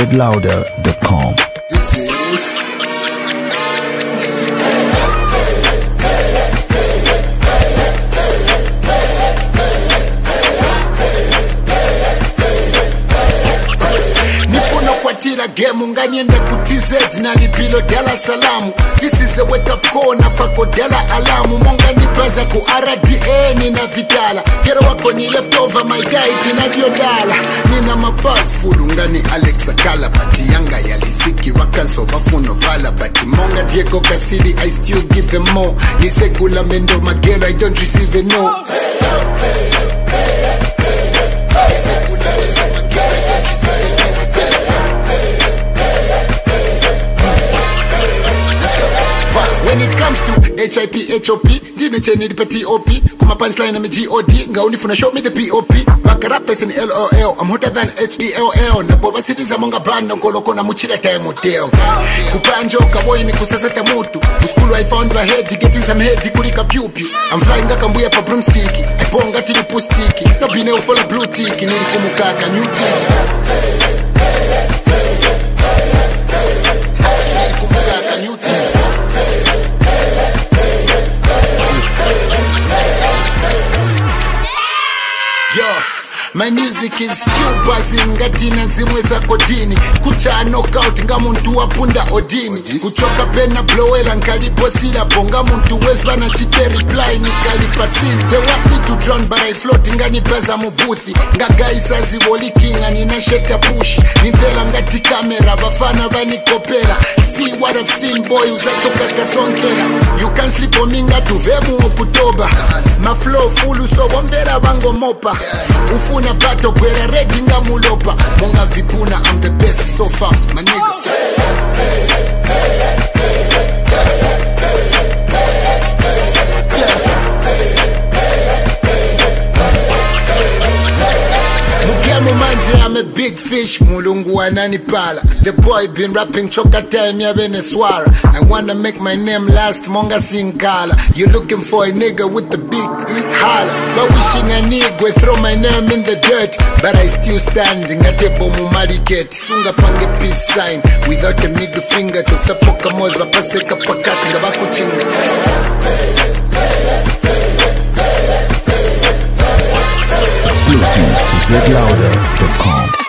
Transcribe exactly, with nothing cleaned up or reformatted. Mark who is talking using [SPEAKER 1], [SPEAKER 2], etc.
[SPEAKER 1] z louder dot com.
[SPEAKER 2] This is Nifuno kwatira game nganyenda kuti Z nalipilo Dar es Salaam. This is a wake up call na fako dela alamu. Monga nipaza ku R D A nina vitala. Kero wako ni leftover my guy tina diodala. Nina mabuzz full ngani Alexa Kala. Bati yanga yalisiki wakanso bafuno vala. Bati monga Diego Casilli I still give them more. Nisegula mendo magelo I don't receive a no. When it comes to H I P, H O P, dine cheni nipa T O P. Kuma punchline na G O D, nga unifuna show me the P O P. Bakarapes in L O L, I'm hotter than H E L L. Na boba cities amonga band, ngoloko na muchira time hotel. Kupanjo, kaboy ni kusaseta mutu. Uskulu I found my head, getting some head, kulika pew pew. I'm flying ga kambuya pa broomstick. Iponga tini pustiki. No bine ufola blue tick, nilikumukaka new tick. Nilikumukaka new tick. Yo, my music is still buzzing ngatina zimwe za kodini. Kucha knockout nga muntu wapunda odini. Kuchoka pena blowela nkalipo sila ponga muntu wesba na chite reply nikalipa sin. They want me to drown but I float ngani peza mubuthi. Nga guys azi woliking ani na sheta push. Nivela ngati kamera bafana bani kopela. See what I've seen boy uzachoka kasonkela. You can't sleep on me nga tuvemu okutoba. My flow full so wambera bango mopa. Ufuna bato kwera ready nga mulopa. Monga vipuna I'm the best so far my niggas. Mugemu manje I'm a big fish mulungu ananipala. The boy been rapping choka time ya Venezuela. I wanna make my name last monga singala. You looking for a nigga with the big holla. But wishing a nigga throw my name in the dirt. But I still standing at the bomu market. Sunga pange peace sign without a middle finger. To sapoka mozba paseka pakati nga bakuchinga.
[SPEAKER 1] Exclusive to z louder dot com.